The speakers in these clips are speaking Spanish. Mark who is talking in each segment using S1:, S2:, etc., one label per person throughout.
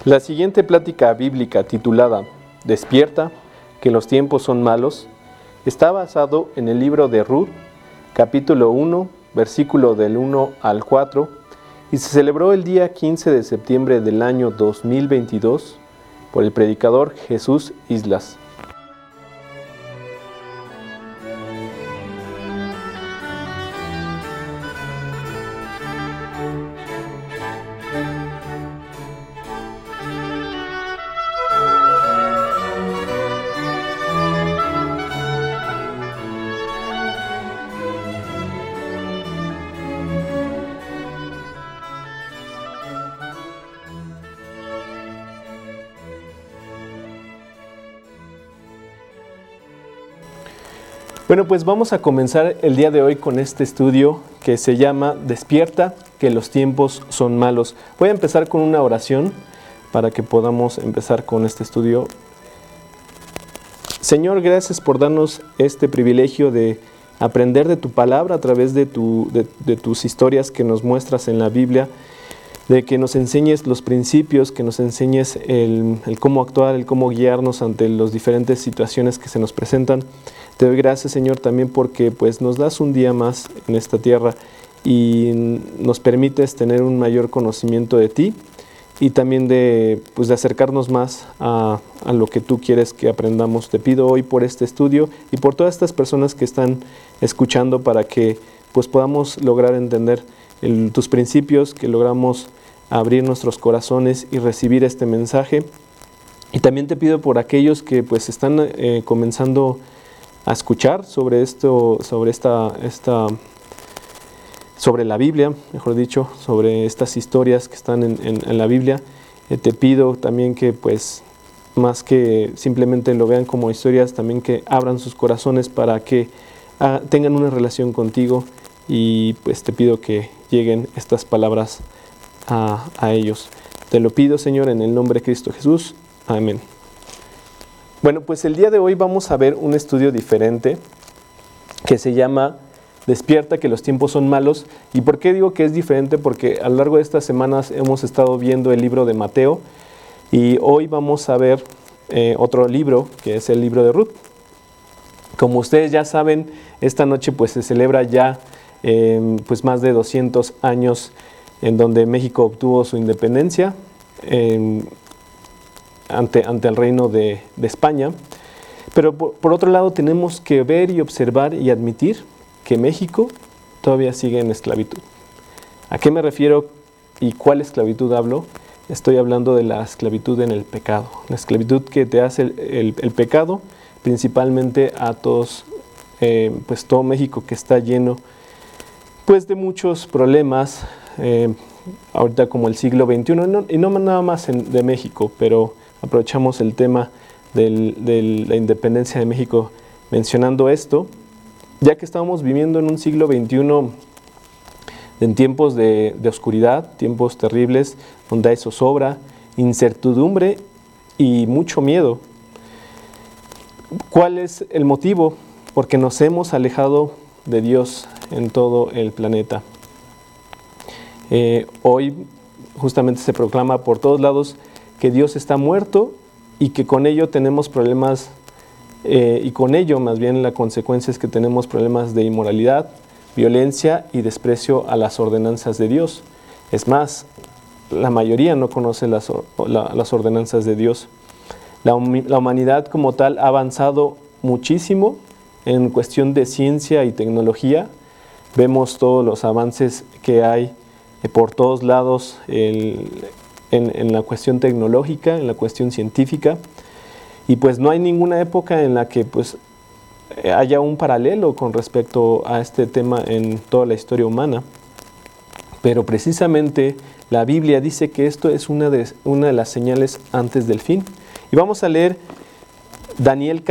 S1: La siguiente plática bíblica titulada Despierta, que los tiempos son malos, está basado en el libro de Ruth, capítulo 1, versículo del 1 al 4, y se celebró el día 15 de septiembre del año 2022 por el predicador Jesús Islas. Bueno, pues vamos a comenzar el día de hoy con este estudio que se llama Despierta, que los tiempos son malos. Voy a empezar con una oración para que podamos empezar con este estudio. Señor, gracias por darnos este privilegio de aprender de tu palabra a través de tus historias que nos muestras en la Biblia, de que nos enseñes los principios, que nos enseñes el cómo actuar, el cómo guiarnos ante las diferentes situaciones que se nos presentan. Te doy gracias, Señor, también porque pues, nos das un día más en esta tierra y nos permites tener un mayor conocimiento de ti y también de acercarnos más a lo que tú quieres que aprendamos. Te pido hoy por este estudio y por todas estas personas que están escuchando para que pues, podamos lograr entender tus principios, que logramos abrir nuestros corazones y recibir este mensaje. Y también te pido por aquellos que pues están comenzando a escuchar sobre esto, sobre la Biblia, mejor dicho, sobre estas historias que están en la Biblia. Te pido también que pues más que simplemente lo vean como historias, también que abran sus corazones para que tengan una relación contigo, y pues te pido que lleguen estas palabras a ellos. Te lo pido, Señor, en el nombre de Cristo Jesús. Amén. Bueno, pues el día de hoy vamos a ver un estudio diferente que se llama Despierta, que los tiempos son malos. ¿Y por qué digo que es diferente? Porque a lo largo de estas semanas hemos estado viendo el libro de Mateo y hoy vamos a ver otro libro, que es el libro de Ruth. Como ustedes ya saben, esta noche pues se celebra ya pues más de 200 años en donde México obtuvo su independencia ante el reino de España. Pero por otro lado tenemos que ver y observar y admitir que México todavía sigue en esclavitud. ¿A qué me refiero y cuál esclavitud hablo? Estoy hablando de la esclavitud en el pecado, la esclavitud que te hace el pecado, principalmente a todos, pues todo México, que está lleno pues de muchos problemas, ahorita como el siglo XXI, y no nada más de México, pero aprovechamos el tema de la independencia de México mencionando esto, ya que estamos viviendo en un siglo XXI en tiempos de oscuridad, tiempos terribles, donde hay zozobra, incertidumbre y mucho miedo. ¿Cuál es el motivo? Porque nos hemos alejado de Dios en todo el planeta. Hoy justamente se proclama por todos lados que Dios está muerto y que con ello tenemos problemas, y con ello más bien la consecuencia es que tenemos problemas de inmoralidad, violencia y desprecio a las ordenanzas de Dios. Es más, la mayoría no conoce las ordenanzas de Dios. La humanidad como tal ha avanzado muchísimo en cuestión de ciencia y tecnología. Vemos todos los avances que hay por todos lados en la cuestión tecnológica, en la cuestión científica, y pues no hay ninguna época en la que pues haya un paralelo con respecto a este tema en toda la historia humana. Pero precisamente la Biblia dice que esto es una de las señales antes del fin. Y vamos a leer Daniel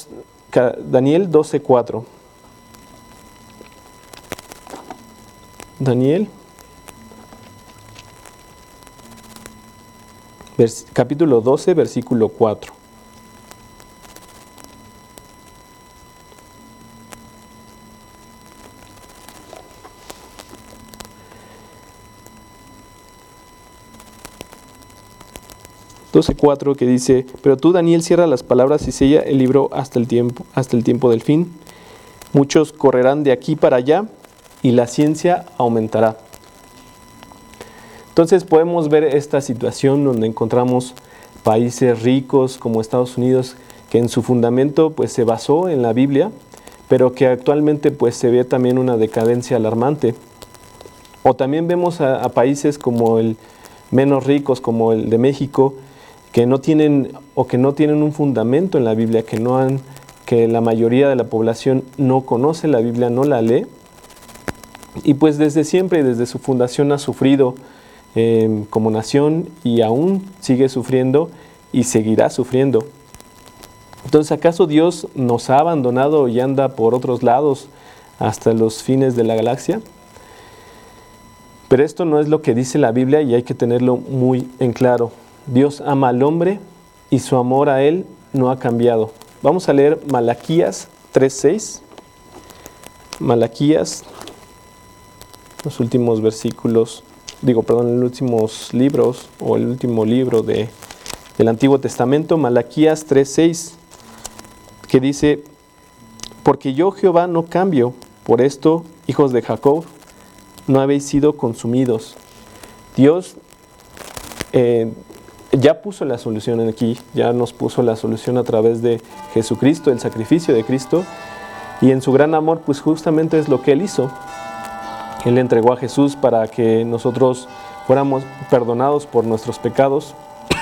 S1: 12:4. Daniel capítulo 12, versículo 4. 12:4, que dice: pero tú, Daniel, cierra las palabras y sella el libro hasta el tiempo del fin. Muchos correrán de aquí para allá y la ciencia aumentará. Entonces podemos ver esta situación donde encontramos países ricos como Estados Unidos, que en su fundamento pues se basó en la Biblia, pero que actualmente pues se ve también una decadencia alarmante. O también vemos a países como el menos ricos, como el de México, que no tienen un fundamento en la Biblia, que la mayoría de la población no conoce la Biblia, no la lee, y pues desde siempre, desde su fundación ha sufrido como nación, y aún sigue sufriendo y seguirá sufriendo. Entonces, ¿acaso Dios nos ha abandonado y anda por otros lados hasta los fines de la galaxia? Pero esto no es lo que dice la Biblia y hay que tenerlo muy en claro. Dios ama al hombre y su amor a él no ha cambiado. Vamos a leer Malaquías 3:6. Malaquías, los últimos versículos, los últimos libros o el último libro del Antiguo Testamento, Malaquías 3:6, que dice: porque yo, Jehová, no cambio, por esto, hijos de Jacob, no habéis sido consumidos. Dios ya puso la solución aquí, ya nos puso la solución a través de Jesucristo, el sacrificio de Cristo, y en su gran amor, pues justamente es lo que Él hizo. Él entregó a Jesús para que nosotros fuéramos perdonados por nuestros pecados.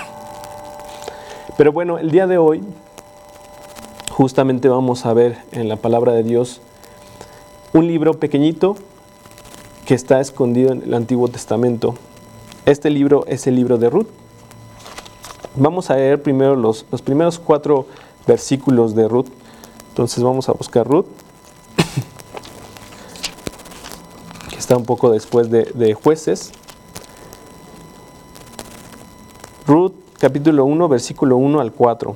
S1: Pero bueno, el día de hoy, justamente vamos a ver en la palabra de Dios un libro pequeñito que está escondido en el Antiguo Testamento. Este libro es el libro de Ruth. Vamos a leer primero los primeros 4 versículos de Ruth. Entonces vamos a buscar Ruth, que está un poco después de Jueces. Ruth, capítulo 1, versículo 1 al 4.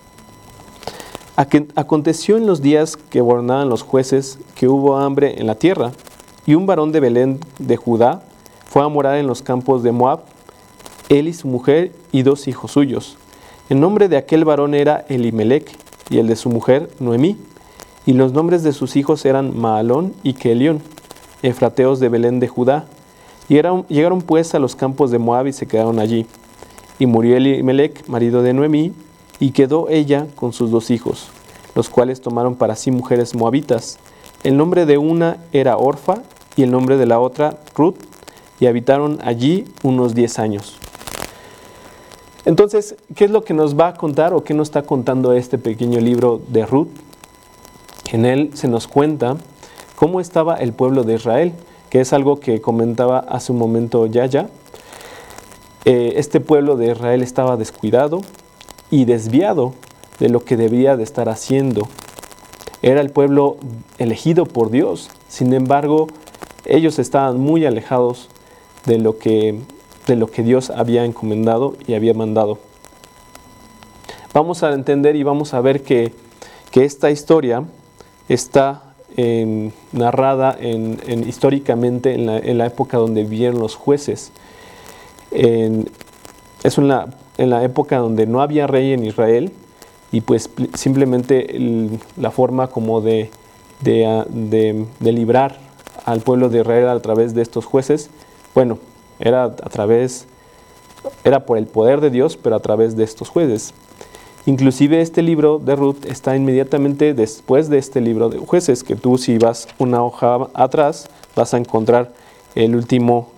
S1: Aconteció en los días que gobernaban los jueces que hubo hambre en la tierra, y un varón de Belén de Judá fue a morar en los campos de Moab, él y su mujer y 2 hijos suyos. El nombre de aquel varón era Elimelec, y el de su mujer Noemí, y los nombres de sus hijos eran Mahalón y Kelión, efrateos de Belén de Judá. Y llegaron pues a los campos de Moab y se quedaron allí. Y murió Elimelec, marido de Noemí, y quedó ella con sus 2 hijos, los cuales tomaron para sí mujeres moabitas. El nombre de una era Orfa y el nombre de la otra Ruth, y habitaron allí unos 10 años. Entonces, ¿qué es lo que nos va a contar o qué nos está contando este pequeño libro de Ruth? En él se nos cuenta cómo estaba el pueblo de Israel, que es algo que comentaba hace un momento Yaya. Este pueblo de Israel estaba descuidado y desviado de lo que debía de estar haciendo. Era el pueblo elegido por Dios, sin embargo, ellos estaban muy alejados de lo que Dios había encomendado y había mandado. Vamos a entender y vamos a ver que esta historia está narrada históricamente en la época donde vivieron los jueces. Es en la época donde no había rey en Israel, y pues simplemente la forma como de librar al pueblo de Israel a través de estos jueces, bueno, era por el poder de Dios, pero a través de estos jueces. Inclusive este libro de Ruth está inmediatamente después de este libro de Jueces, que tú, si vas una hoja atrás, vas a encontrar el último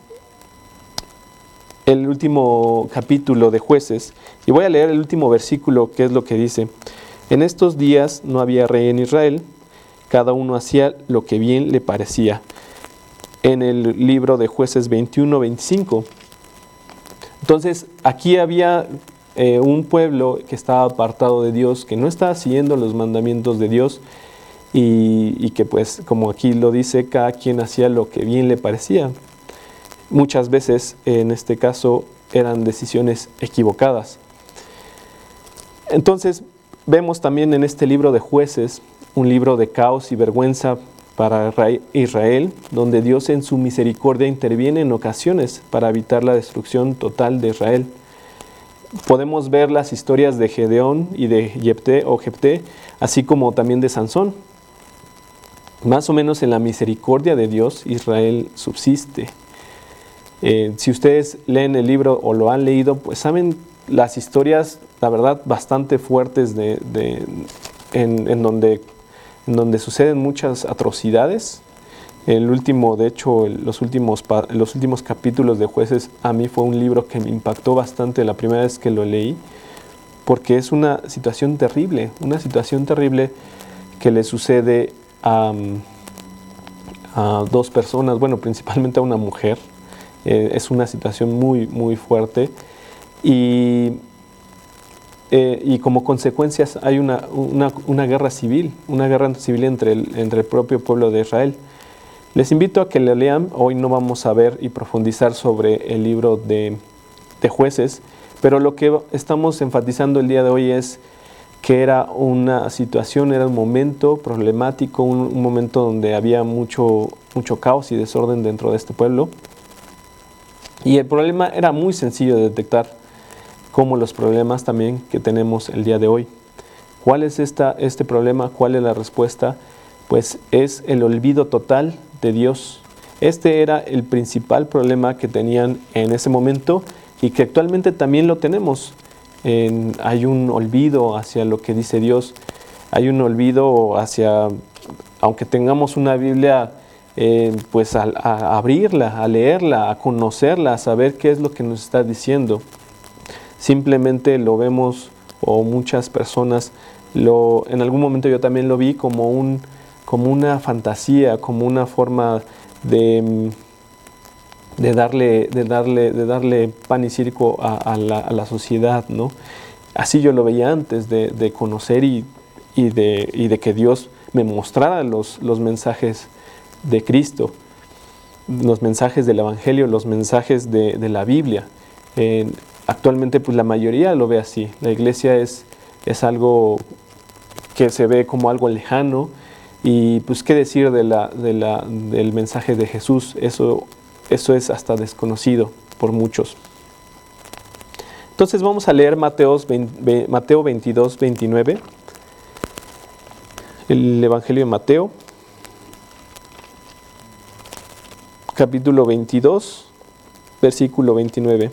S1: capítulo de Jueces. Y voy a leer el último versículo, que es lo que dice: en estos días no había rey en Israel, cada uno hacía lo que bien le parecía. En el libro de Jueces 21-25. Entonces, aquí había un pueblo que estaba apartado de Dios, que no estaba siguiendo los mandamientos de Dios, y que pues, como aquí lo dice, cada quien hacía lo que bien le parecía. Muchas veces, en este caso, eran decisiones equivocadas. Entonces, vemos también en este libro de Jueces un libro de caos y vergüenza para Israel, donde Dios en su misericordia interviene en ocasiones para evitar la destrucción total de Israel. podemos ver las historias de Gedeón y de Jefté, así como también de Sansón. Más o menos en la misericordia de Dios, Israel subsiste. Si ustedes leen el libro o lo han leído, pues saben las historias, la verdad, bastante fuertes en donde suceden muchas atrocidades. El último, de hecho, los últimos capítulos de Jueces, a mí fue un libro que me impactó bastante la primera vez que lo leí, porque es una situación terrible que le sucede a dos personas, bueno, principalmente a una mujer. Es una situación muy, muy fuerte y como consecuencias hay una guerra civil, entre el propio pueblo de Israel. Les invito a que lo lean. Hoy no vamos a ver y profundizar sobre el libro de Jueces, pero lo que estamos enfatizando el día de hoy es que era una situación, era un momento problemático, un momento donde había mucho caos y desorden dentro de este pueblo. Y el problema era muy sencillo de detectar, como los problemas también que tenemos el día de hoy. ¿Cuál es este problema? ¿Cuál es la respuesta? Pues es el olvido total de Dios. Este era el principal problema que tenían en ese momento y que actualmente también lo tenemos. Hay un olvido hacia lo que dice Dios. Hay un olvido hacia, aunque tengamos una Biblia, pues a abrirla, a leerla, a conocerla, a saber qué es lo que nos está diciendo. Simplemente lo vemos, o muchas personas, en algún momento yo también lo vi como una fantasía, como una forma de darle pan y circo a la sociedad, ¿no? Así yo lo veía antes de conocer y de que Dios me mostrara los mensajes de Cristo, los mensajes del Evangelio, los mensajes de la Biblia. Actualmente pues la mayoría lo ve así. La iglesia es algo que se ve como algo lejano, y pues qué decir del mensaje de Jesús. Eso es hasta desconocido por muchos. Entonces vamos a leer Mateo 22, 29, el Evangelio de Mateo, capítulo 22, versículo 29.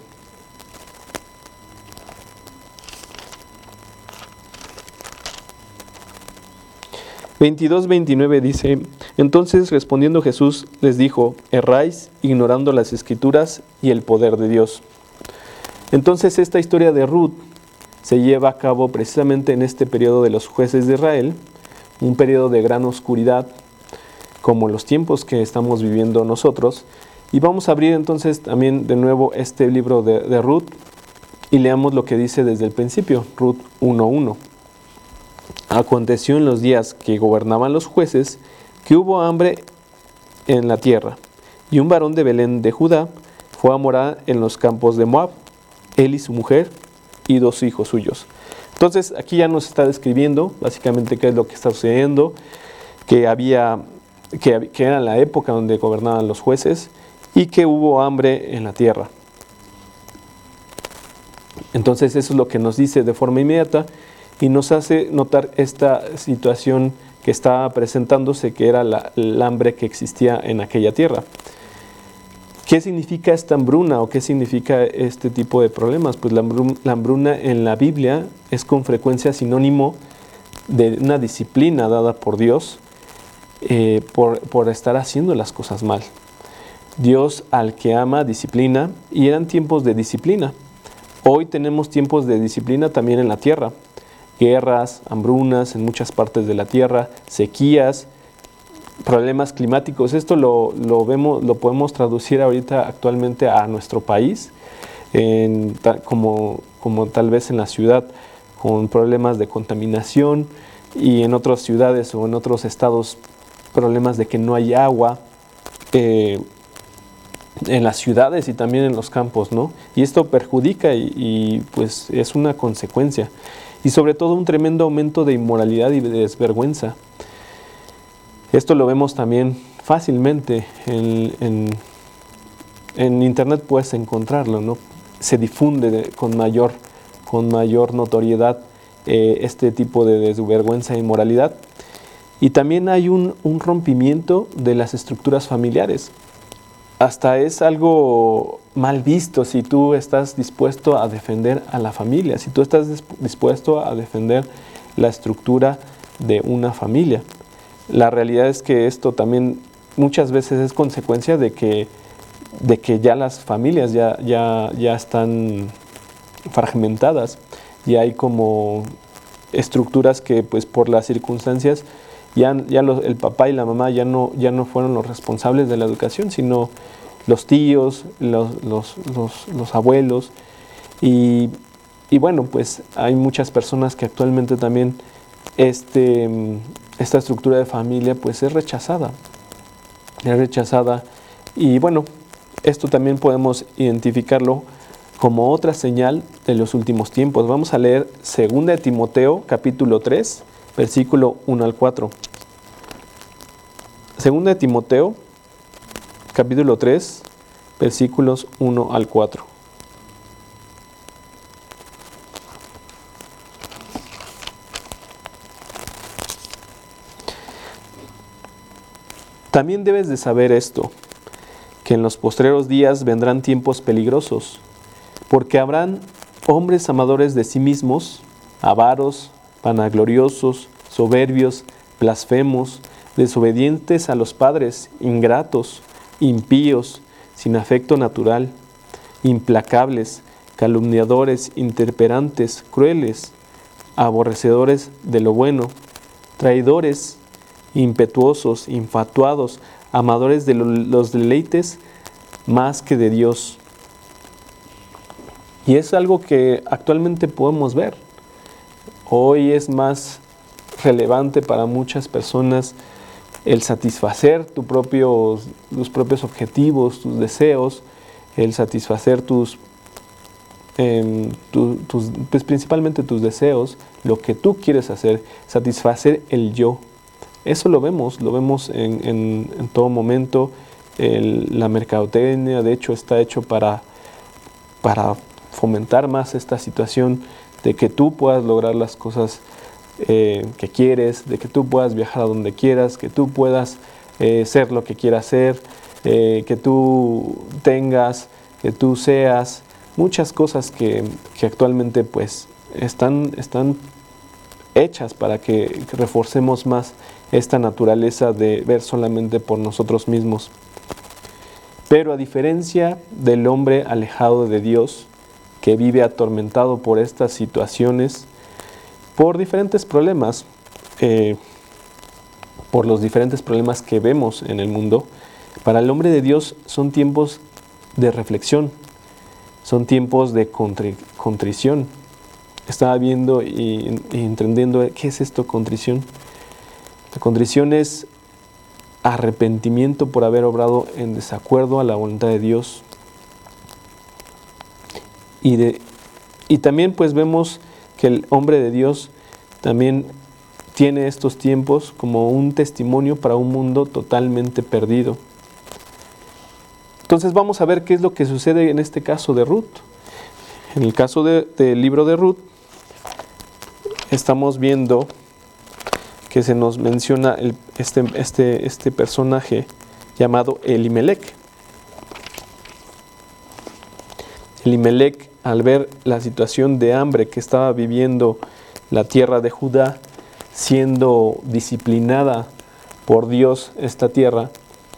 S1: Dice: entonces respondiendo Jesús les dijo: erráis ignorando las Escrituras y el poder de Dios. Entonces esta historia de Ruth se lleva a cabo precisamente en este periodo de los jueces de Israel, un periodo de gran oscuridad, como los tiempos que estamos viviendo nosotros. Y vamos a abrir entonces también de nuevo este libro de Ruth y leamos lo que dice desde el principio, Ruth 1:1. Aconteció en los días que gobernaban los jueces que hubo hambre en la tierra, y un varón de Belén de Judá fue a morar en los campos de Moab, él y su mujer y 2 hijos suyos. Entonces aquí ya nos está describiendo básicamente qué es lo que está sucediendo, que era la época donde gobernaban los jueces y que hubo hambre en la tierra. Entonces eso es lo que nos dice de forma inmediata y nos hace notar esta situación que estaba presentándose, que era el hambre que existía en aquella tierra. ¿Qué significa esta hambruna o qué significa este tipo de problemas? Pues la hambruna en la Biblia es con frecuencia sinónimo de una disciplina dada por Dios por estar haciendo las cosas mal. Dios al que ama disciplina, y eran tiempos de disciplina. Hoy tenemos tiempos de disciplina también en la tierra. Guerras, hambrunas en muchas partes de la tierra, sequías, problemas climáticos. Esto lo podemos traducir ahorita actualmente a nuestro país, como tal vez en la ciudad, con problemas de contaminación, y en otras ciudades o en otros estados problemas de que no hay agua, en las ciudades y también en los campos, ¿no? Y esto perjudica y pues es una consecuencia. Y sobre todo un tremendo aumento de inmoralidad y de desvergüenza. Esto lo vemos también fácilmente en internet, puedes encontrarlo, ¿no? Se difunde con mayor con mayor notoriedad este tipo de desvergüenza e inmoralidad. Y también hay un rompimiento de las estructuras familiares. Hasta es algo mal visto si tú estás dispuesto a defender a la familia, si tú estás dispuesto a defender la estructura de una familia. La realidad es que esto también muchas veces es consecuencia de que ya las familias ya están fragmentadas y hay como estructuras que pues por las circunstancias el papá y la mamá ya no fueron los responsables de la educación, sino los tíos, los abuelos. Y bueno, pues hay muchas personas que actualmente también esta estructura de familia pues es rechazada. Y bueno, esto también podemos identificarlo como otra señal de los últimos tiempos. Vamos a leer 2 de Timoteo, capítulo 3, versículo 1 al 4. 2 de Timoteo, capítulo 3, versículos 1 al 4. También debes de saber esto, que en los postreros días vendrán tiempos peligrosos, porque habrán hombres amadores de sí mismos, avaros, vanagloriosos, soberbios, blasfemos, desobedientes a los padres, ingratos, impíos, sin afecto natural, implacables, calumniadores, intemperantes, crueles, aborrecedores de lo bueno, traidores, impetuosos, infatuados, amadores de los deleites más que de Dios. Y es algo que actualmente podemos ver. Hoy es más relevante para muchas personas el satisfacer tus propios objetivos, tus deseos, el satisfacer pues principalmente tus deseos, lo que tú quieres hacer, satisfacer el yo. Eso lo vemos en todo momento. La mercadotecnia, de hecho, está hecho para fomentar más esta situación de que tú puedas lograr las cosas que quieres, de que tú puedas viajar a donde quieras, que tú puedas ser lo que quieras ser, que tú tengas, que tú seas, muchas cosas que actualmente pues están hechas para que reforcemos más esta naturaleza de ver solamente por nosotros mismos. Pero a diferencia del hombre alejado de Dios, que vive atormentado por estas situaciones, por diferentes problemas, por los diferentes problemas que vemos en el mundo, para el hombre de Dios son tiempos de reflexión, son tiempos de contrición. Estaba viendo y entendiendo qué es esto, contrición. La contrición es arrepentimiento por haber obrado en desacuerdo a la voluntad de Dios. Y también pues vemos que el hombre de Dios también tiene estos tiempos como un testimonio para un mundo totalmente perdido. Entonces vamos a ver qué es lo que sucede en este caso de Ruth. En el caso del libro de Ruth, estamos viendo que se nos menciona este personaje llamado Elimelec. Elimelec, al ver la situación de hambre que estaba viviendo la tierra de Judá, siendo disciplinada por Dios esta tierra,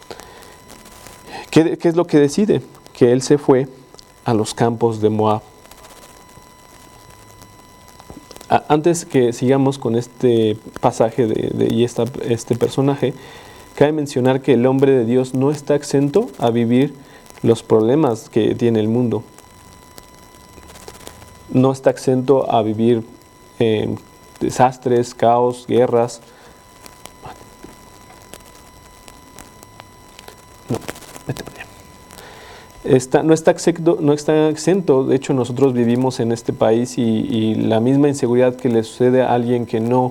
S1: ¿qué es lo que decide? Que él se fue a los campos de Moab. Antes que sigamos con este pasaje y este personaje, cabe mencionar que el hombre de Dios no está exento a vivir los problemas que tiene el mundo. No está exento a vivir desastres, caos, guerras. No, vete para allá. No está exento, de hecho nosotros vivimos en este país y la misma inseguridad que le sucede a alguien que no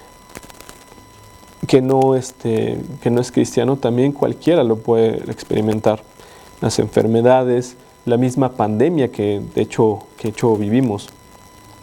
S1: es cristiano, también cualquiera lo puede experimentar. Las enfermedades, la misma pandemia que de hecho vivimos.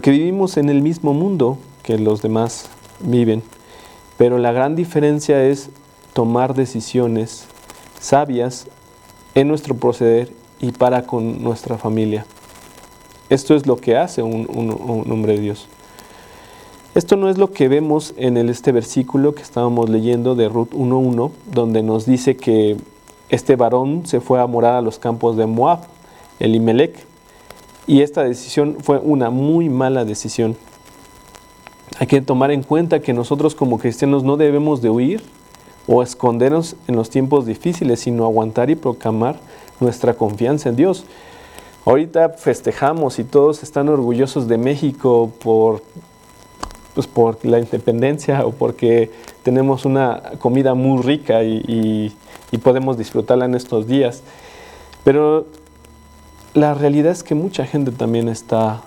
S1: porque vivimos en el mismo mundo que los demás viven, pero la gran diferencia es tomar decisiones sabias en nuestro proceder y para con nuestra familia. Esto es lo que hace un hombre de Dios. Esto no es lo que vemos en este versículo que estábamos leyendo de Ruth 1:1, donde nos dice que este varón se fue a morar a los campos de Moab, Elimelec, y esta decisión fue una muy mala decisión. Hay que tomar en cuenta que nosotros como cristianos no debemos de huir o escondernos en los tiempos difíciles, sino aguantar y proclamar nuestra confianza en Dios. Ahorita festejamos y todos están orgullosos de México por la independencia o porque tenemos una comida muy rica y podemos disfrutarla en estos días. Pero la realidad es que mucha gente también está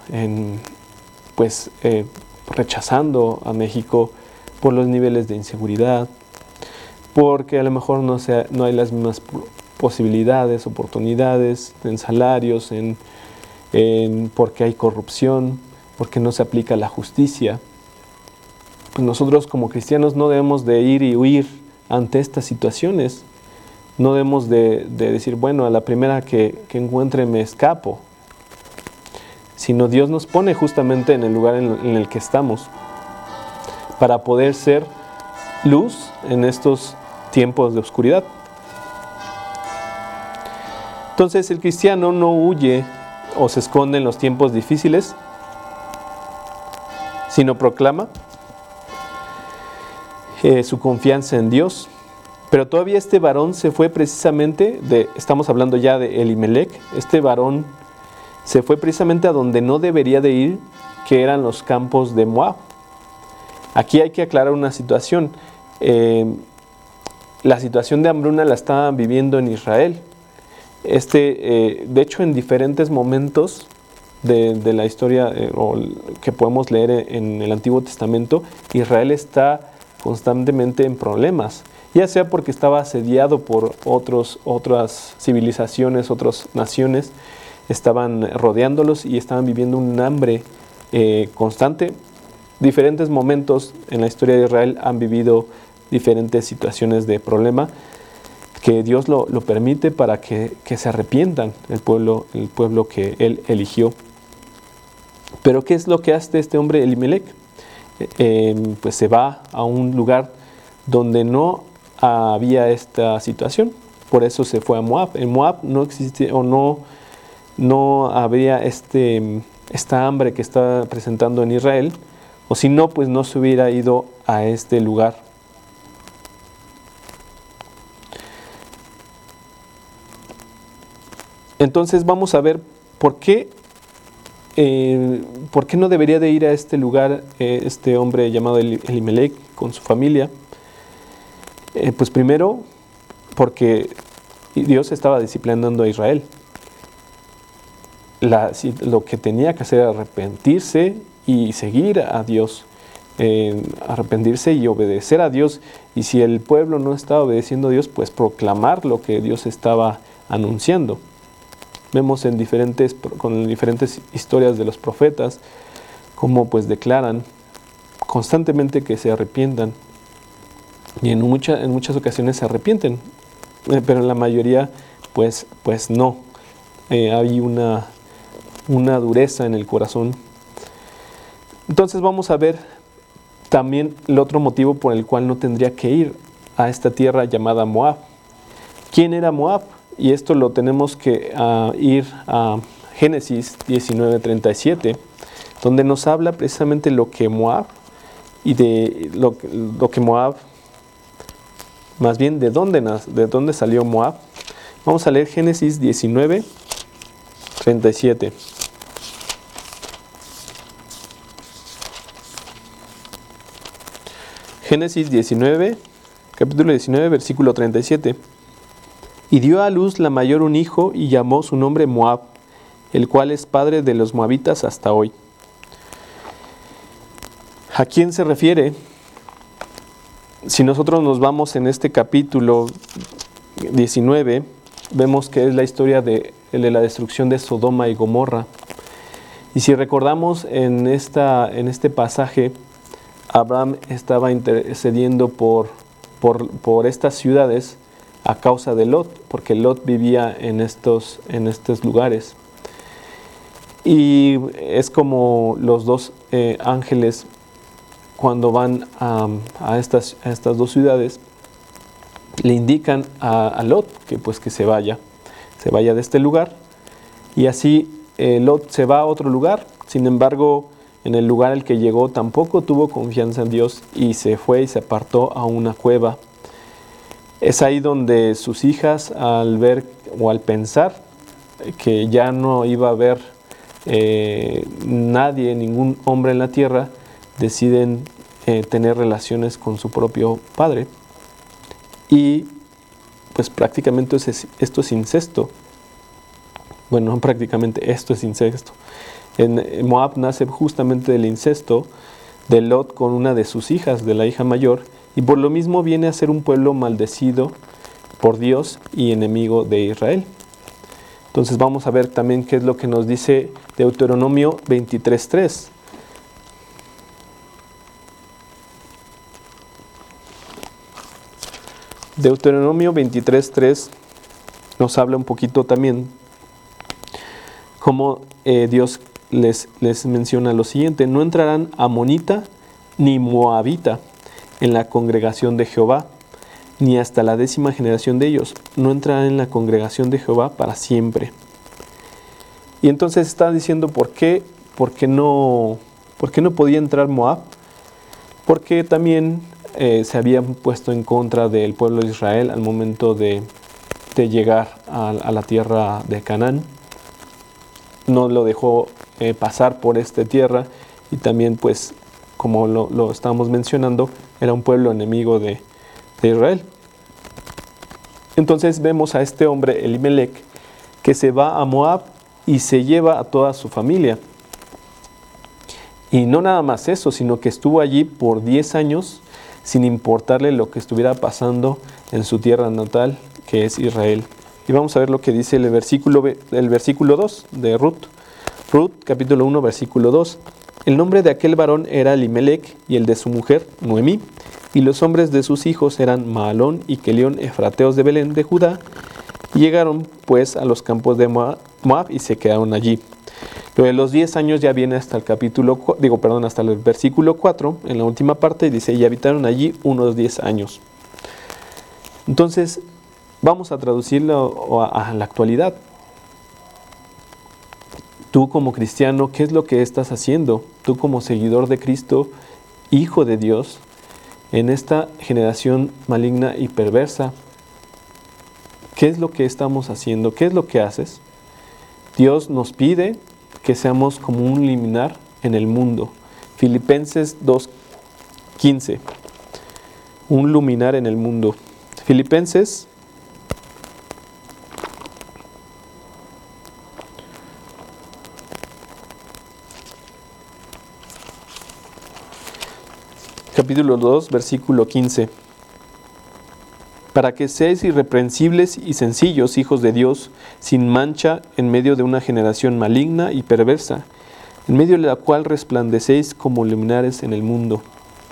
S1: rechazando a México por los niveles de inseguridad, porque a lo mejor no hay las mismas posibilidades, oportunidades en salarios, porque hay corrupción, porque no se aplica la justicia. Pues nosotros como cristianos no debemos de ir y huir ante estas situaciones. No debemos de decir, bueno, a la primera que encuentre me escapo. Sino Dios nos pone justamente en el lugar en el que estamos para poder ser luz en estos tiempos de oscuridad. Entonces el cristiano no huye o se esconde en los tiempos difíciles, sino proclama su confianza en Dios. Pero todavía este varón se fue precisamente estamos hablando ya de Elimelec, este varón se fue precisamente a donde no debería de ir, que eran los campos de Moab. Aquí hay que aclarar una situación. La situación de hambruna la estaban viviendo en Israel. De hecho, en diferentes momentos de la historia que podemos leer en el Antiguo Testamento, Israel está constantemente en problemas, ya sea porque estaba asediado por otras civilizaciones, otras naciones, estaban rodeándolos y estaban viviendo un hambre constante. Diferentes momentos en la historia de Israel han vivido diferentes situaciones de problema que Dios lo permite para que se arrepientan el pueblo que Él eligió. Pero ¿qué es lo que hace este hombre Elimelec? Pues se va a un lugar donde no había esta situación, por eso se fue a Moab. En Moab no existía o no habría esta hambre que está presentando en Israel, o si no, pues no se hubiera ido a este lugar. Entonces vamos a ver por qué no debería de ir a este lugar este hombre llamado Elimelec con su familia. Pues primero, porque Dios estaba disciplinando a Israel. Lo que tenía que hacer era arrepentirse y seguir a Dios, arrepentirse y obedecer a Dios. Y si el pueblo no estaba obedeciendo a Dios, pues proclamar lo que Dios estaba anunciando. Vemos con diferentes historias de los profetas cómo pues declaran constantemente que se arrepientan, y en muchas ocasiones se arrepienten, pero en la mayoría pues no. Hay una dureza en el corazón. Entonces vamos a ver también el otro motivo por el cual no tendría que ir a esta tierra llamada Moab. ¿Quién era Moab? Y esto lo tenemos que ir a Génesis 19:37, donde nos habla precisamente lo que Moab y de lo que Moab, más bien de dónde salió Moab. Vamos a leer Génesis 19:37. Génesis 19, capítulo 19, versículo 37. Y dio a luz la mayor un hijo y llamó su nombre Moab, el cual es padre de los moabitas hasta hoy. ¿A quién se refiere? Si nosotros nos vamos en este capítulo 19, vemos que es la historia de la destrucción de Sodoma y Gomorra. Y si recordamos en este pasaje, Abraham estaba intercediendo por estas ciudades a causa de Lot, porque Lot vivía en estos lugares. Y es como los dos ángeles, cuando van a estas dos ciudades, le indican a Lot que se vaya de este lugar. Y así Lot se va a otro lugar. Sin embargo, en el lugar al que llegó tampoco tuvo confianza en Dios y se fue y se apartó a una cueva. Es ahí donde sus hijas, al ver o al pensar que ya no iba a haber nadie, ningún hombre en la tierra, deciden tener relaciones con su propio padre. Y pues prácticamente esto es incesto. Bueno, no prácticamente, esto es incesto. En Moab nace justamente del incesto de Lot con una de sus hijas, de la hija mayor, y por lo mismo viene a ser un pueblo maldecido por Dios y enemigo de Israel. Entonces vamos a ver también qué es lo que nos dice Deuteronomio 23:3. Deuteronomio 23:3 nos habla un poquito también cómo Dios les menciona lo siguiente: no entrarán amonita ni moabita en la congregación de Jehová, ni hasta la 10ª generación de ellos. No entrarán en la congregación de Jehová para siempre. Y entonces está diciendo ¿por qué no podía entrar Moab? Porque también se habían puesto en contra del pueblo de Israel al momento de llegar a la tierra de Canaán. No lo dejó pasar por esta tierra, y también pues como lo estábamos mencionando, era un pueblo enemigo de Israel. Entonces vemos a este hombre Elimelec que se va a Moab y se lleva a toda su familia. Y no nada más eso, sino que estuvo allí por 10 años sin importarle lo que estuviera pasando en su tierra natal, que es Israel. Y vamos a ver lo que dice el versículo 2 de Ruth. Ruth, capítulo 1, versículo 2. El nombre de aquel varón era Elimelec, y el de su mujer, Noemí. Y los hombres de sus hijos eran Maalón y Quelión, efrateos de Belén de Judá. Y llegaron pues a los campos de Moab y se quedaron allí. Lo de los 10 años ya viene hasta hasta el versículo 4, en la última parte, dice: y habitaron allí unos 10 años. Entonces, vamos a traducirlo a la actualidad. Tú como cristiano, ¿qué es lo que estás haciendo? Tú como seguidor de Cristo, hijo de Dios, en esta generación maligna y perversa, ¿qué es lo que estamos haciendo? ¿Qué es lo que haces? Dios nos pide que seamos como un luminar en el mundo. Filipenses 2:15. Un luminar en el mundo. Filipenses capítulo 2, versículo 15. Para que seáis irreprensibles y sencillos, hijos de Dios, sin mancha, en medio de una generación maligna y perversa, en medio de la cual resplandecéis como luminares en el mundo.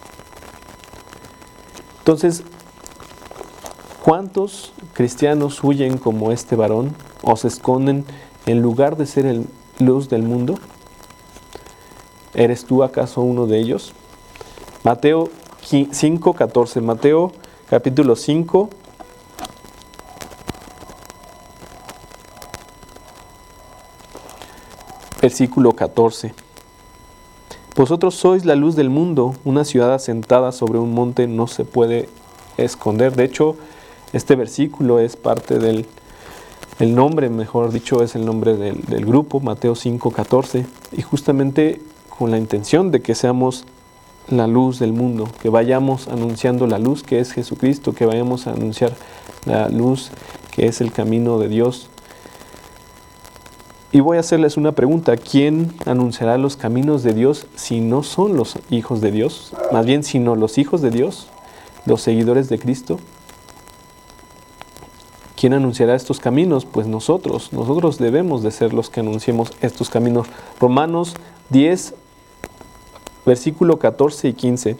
S1: Entonces, ¿cuántos cristianos huyen como este varón o se esconden en lugar de ser el luz del mundo? ¿Eres tú acaso uno de ellos? Mateo 5:14. Mateo capítulo 5, versículo 14. Vosotros sois la luz del mundo. Una ciudad asentada sobre un monte no se puede esconder. De hecho, este versículo es parte del nombre, mejor dicho, es el nombre del grupo, Mateo 5:14, y justamente con la intención de que seamos la luz del mundo, que vayamos anunciando la luz que es Jesucristo, que vayamos a anunciar la luz que es el camino de Dios. Y voy a hacerles una pregunta: ¿quién anunciará los caminos de Dios si no son los hijos de Dios? Más bien, sino los hijos de Dios, los seguidores de Cristo. ¿Quién anunciará estos caminos? Pues nosotros debemos de ser los que anunciemos estos caminos. Romanos 10, versículo 14 y 15.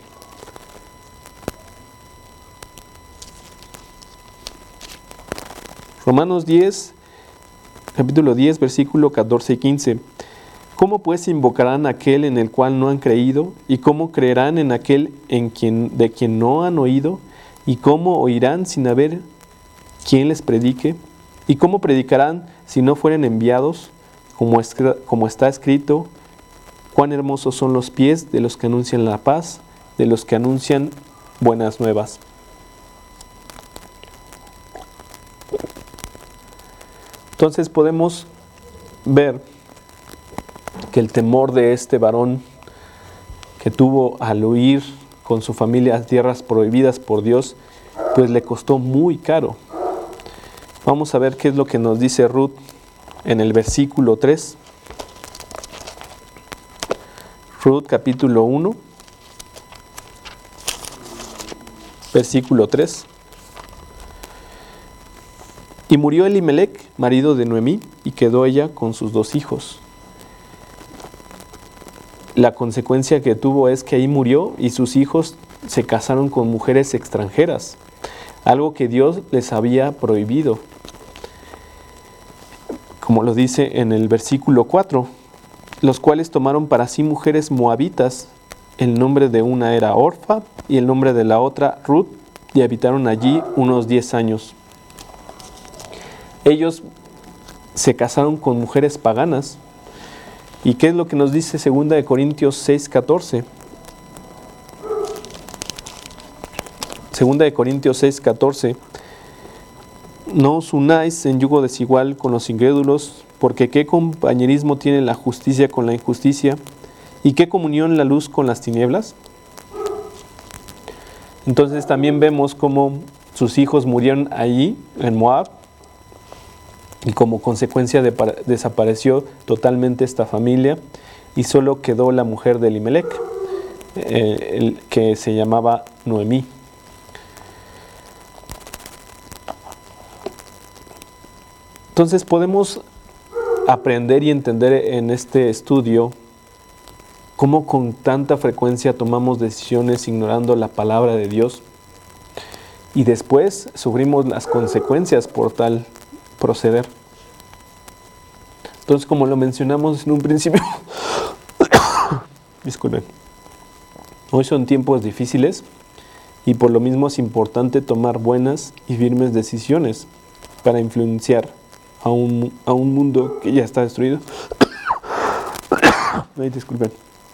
S1: Romanos 10, capítulo 10, versículo 14 y 15. ¿Cómo pues invocarán a aquel en el cual no han creído? ¿Y cómo creerán en aquel de quien no han oído? ¿Y cómo oirán sin haber quien les predique? ¿Y cómo predicarán si no fueren enviados? Como está escrito, cuán hermosos son los pies de los que anuncian la paz, de los que anuncian buenas nuevas. Entonces podemos ver que el temor de este varón que tuvo al huir con su familia a tierras prohibidas por Dios, pues le costó muy caro. Vamos a ver qué es lo que nos dice Ruth en el versículo 3. Ruth capítulo 1, versículo 3. Y murió Elimelec, marido de Noemí, y quedó ella con sus 2 hijos. La consecuencia que tuvo es que ahí murió y sus hijos se casaron con mujeres extranjeras, algo que Dios les había prohibido. Como lo dice en el versículo 4, los cuales tomaron para sí mujeres moabitas. El nombre de una era Orfa y el nombre de la otra Ruth, y habitaron allí unos 10 años. Ellos se casaron con mujeres paganas. ¿Y qué es lo que nos dice 2 Corintios 6:14? 2 Corintios 6:14. No os unáis en yugo desigual con los incrédulos, porque ¿qué compañerismo tiene la justicia con la injusticia? ¿Y qué comunión la luz con las tinieblas? Entonces también vemos cómo sus hijos murieron allí, en Moab, y como consecuencia desapareció totalmente esta familia y solo quedó la mujer de Elimelec, que se llamaba Noemí. Entonces podemos aprender y entender en este estudio cómo con tanta frecuencia tomamos decisiones ignorando la palabra de Dios y después sufrimos las consecuencias por tal proceder. Entonces, como lo mencionamos en un principio, disculpen, hoy son tiempos difíciles y por lo mismo es importante tomar buenas y firmes decisiones para influenciar a un mundo que ya está destruido. Ay, disculpen.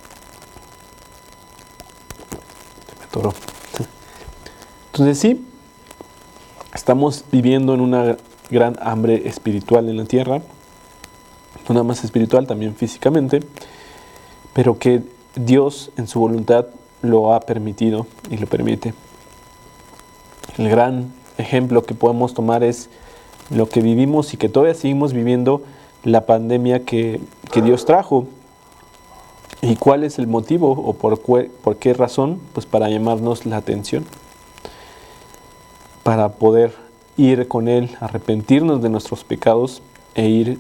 S1: Me atoró. Entonces sí, estamos viviendo en una gran hambre espiritual en la tierra, no nada más espiritual, también físicamente, pero que Dios en su voluntad lo ha permitido y lo permite. El gran ejemplo que podemos tomar es lo que vivimos y que todavía seguimos viviendo, la pandemia que Dios trajo. ¿Y cuál es el motivo o por qué razón? Pues para llamarnos la atención, para poder ir con Él, arrepentirnos de nuestros pecados e ir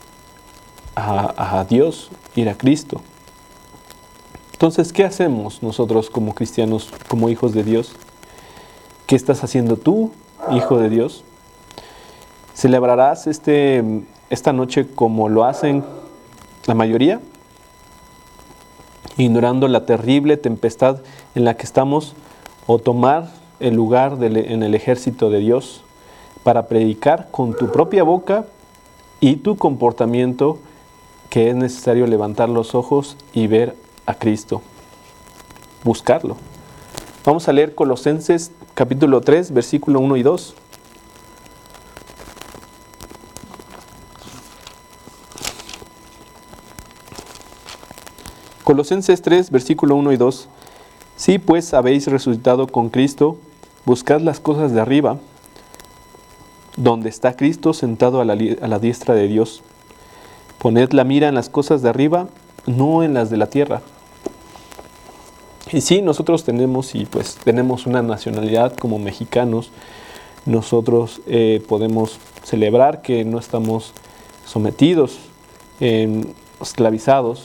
S1: a Dios, ir a Cristo. Entonces, ¿qué hacemos nosotros como cristianos, como hijos de Dios? ¿Qué estás haciendo tú, hijo de Dios? ¿Celebrarás esta noche como lo hacen la mayoría? Ignorando la terrible tempestad en la que estamos, o tomar el lugar en el ejército de Dios para predicar con tu propia boca y tu comportamiento que es necesario levantar los ojos y ver a Cristo, buscarlo. Vamos a leer Colosenses capítulo 3, versículo 1 y 2. Colosenses 3, versículo 1 y 2. Si pues habéis resucitado con Cristo, buscad las cosas de arriba, donde está Cristo sentado a la diestra de Dios. Poned la mira en las cosas de arriba, no en las de la tierra. Y sí, nosotros tenemos una nacionalidad como mexicanos, nosotros podemos celebrar que no estamos sometidos, esclavizados.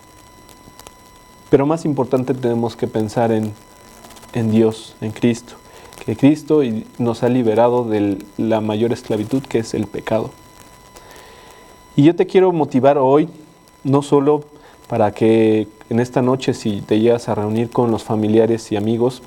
S1: Pero más importante, tenemos que pensar en Dios, en Cristo. Que Cristo nos ha liberado de la mayor esclavitud, que es el pecado. Y yo te quiero motivar hoy, no solo para que en esta noche, si te llegas a reunir con los familiares y amigos,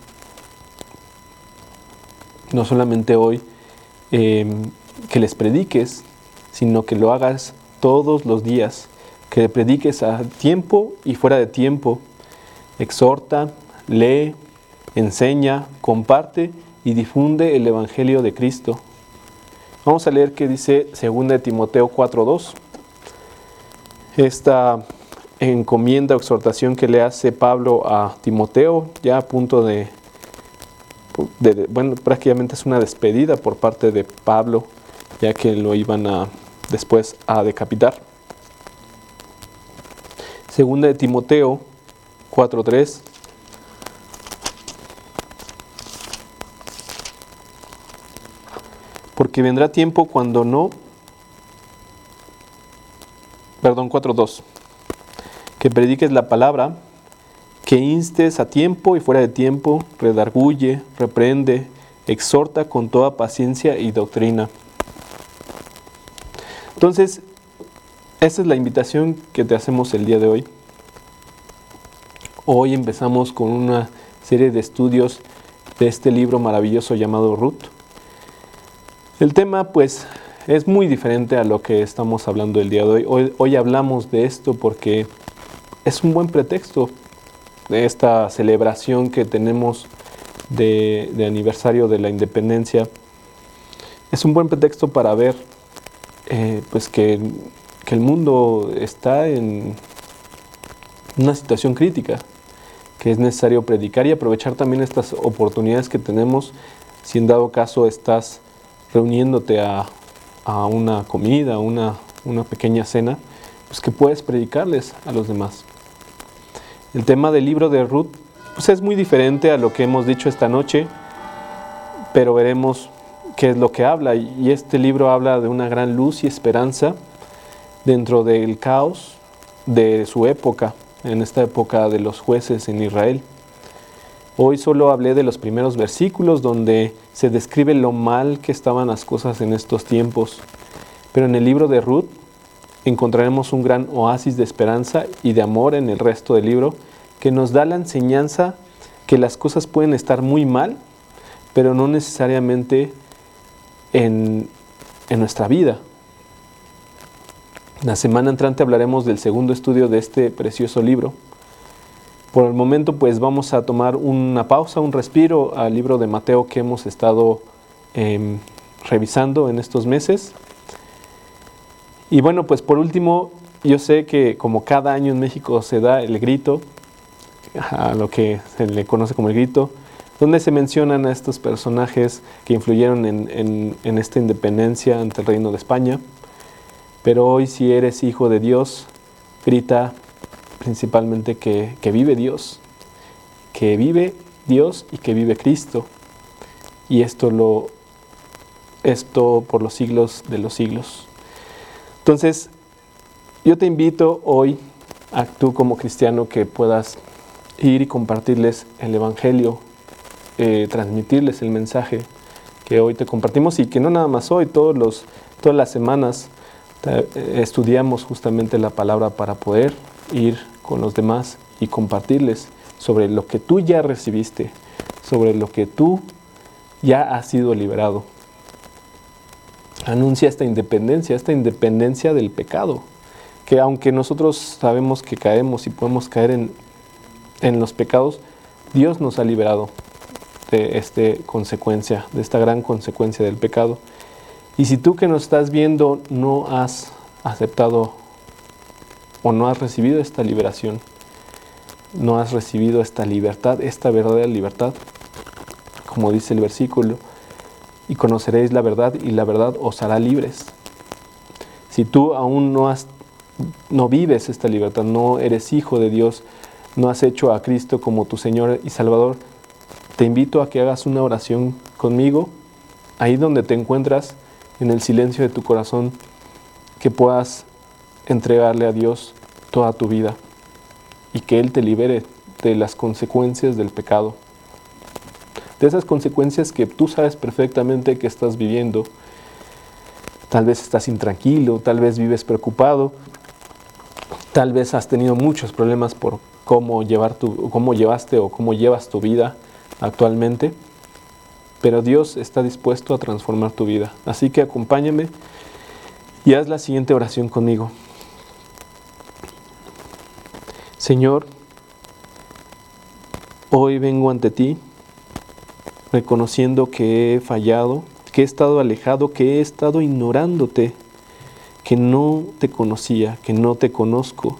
S1: no solamente hoy, que les prediques, sino que lo hagas todos los días, que prediques a tiempo y fuera de tiempo. Exhorta, lee, enseña, comparte y difunde el Evangelio de Cristo. Vamos a leer qué dice 2 de Timoteo 4:2. Esta encomienda o exhortación que le hace Pablo a Timoteo, ya a punto bueno, prácticamente es una despedida por parte de Pablo, ya que lo iban después a decapitar. 2 de Timoteo 4:3. Porque vendrá tiempo cuando no... Perdón, 4:2. Que prediques la palabra, que instes a tiempo y fuera de tiempo, redarguye, reprende, exhorta con toda paciencia y doctrina. Entonces, esta es la invitación que te hacemos el día de hoy. Hoy empezamos con una serie de estudios de este libro maravilloso llamado Ruth. El tema, pues, es muy diferente a lo que estamos hablando el día de hoy. Hoy hablamos de esto porque es un buen pretexto de esta celebración que tenemos de aniversario de la independencia. Es un buen pretexto para ver pues que el mundo está en una situación crítica, que es necesario predicar y aprovechar también estas oportunidades que tenemos. Si en dado caso estás reuniéndote a una comida, una pequeña cena, pues que puedes predicarles a los demás. El tema del libro de Ruth pues es muy diferente a lo que hemos dicho esta noche, pero veremos qué es lo que habla. Y este libro habla de una gran luz y esperanza dentro del caos de su época, en esta época de los jueces en Israel. Hoy solo hablé de los primeros versículos donde se describe lo mal que estaban las cosas en estos tiempos. Pero en el libro de Ruth encontraremos un gran oasis de esperanza y de amor en el resto del libro, que nos da la enseñanza que las cosas pueden estar muy mal, pero no necesariamente en nuestra vida. La semana entrante hablaremos del segundo estudio de este precioso libro. Por el momento, pues vamos a tomar una pausa, un respiro al libro de Mateo que hemos estado revisando en estos meses. Y bueno, pues por último, yo sé que como cada año en México se da el grito, a lo que se le conoce como el grito, donde se mencionan a estos personajes que influyeron en esta independencia ante el Reino de España. Pero hoy, si eres hijo de Dios, grita principalmente que vive Dios y que vive Cristo. Y esto por los siglos de los siglos. Entonces, yo te invito hoy a tú como cristiano que puedas ir y compartirles el Evangelio, transmitirles el mensaje que hoy te compartimos, y que no nada más hoy, todas las semanas estudiamos justamente la palabra para poder ir con los demás y compartirles sobre lo que tú ya recibiste, sobre lo que tú ya has sido liberado. Anuncia esta independencia del pecado, que aunque nosotros sabemos que caemos y podemos caer en los pecados, Dios nos ha liberado de esta gran consecuencia del pecado. Y si tú que nos estás viendo no has aceptado o no has recibido esta liberación, no has recibido esta libertad, esta verdadera libertad, como dice el versículo, y conoceréis la verdad y la verdad os hará libres. Si tú aún no vives esta libertad, no eres hijo de Dios, no has hecho a Cristo como tu Señor y Salvador, te invito a que hagas una oración conmigo ahí donde te encuentras, en el silencio de tu corazón, que puedas entregarle a Dios toda tu vida y que Él te libere de las consecuencias del pecado, de esas consecuencias que tú sabes perfectamente que estás viviendo. Tal vez estás intranquilo, tal vez vives preocupado, tal vez has tenido muchos problemas por cómo llevaste o cómo llevas tu vida actualmente, pero Dios está dispuesto a transformar tu vida. Así que acompáñame y haz la siguiente oración conmigo. Señor, hoy vengo ante ti reconociendo que he fallado, que he estado alejado, que he estado ignorándote, que no te conocía, que no te conozco.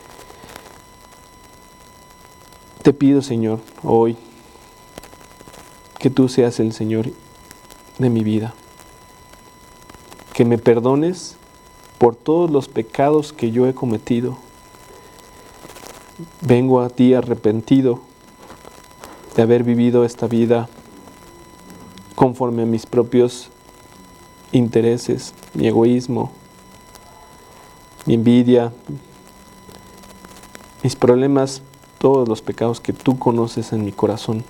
S1: Te pido, Señor, hoy, que tú seas el Señor de mi vida, que me perdones por todos los pecados que yo he cometido. Vengo a ti arrepentido de haber vivido esta vida conforme a mis propios intereses, mi egoísmo, mi envidia, mis problemas, todos los pecados que tú conoces en mi corazón.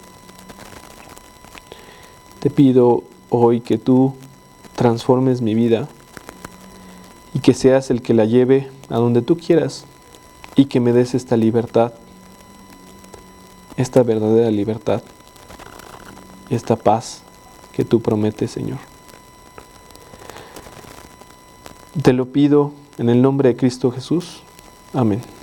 S1: Te pido hoy que tú transformes mi vida y que seas el que la lleve a donde tú quieras y que me des esta libertad, esta verdadera libertad, esta paz que tú prometes, Señor. Te lo pido en el nombre de Cristo Jesús. Amén.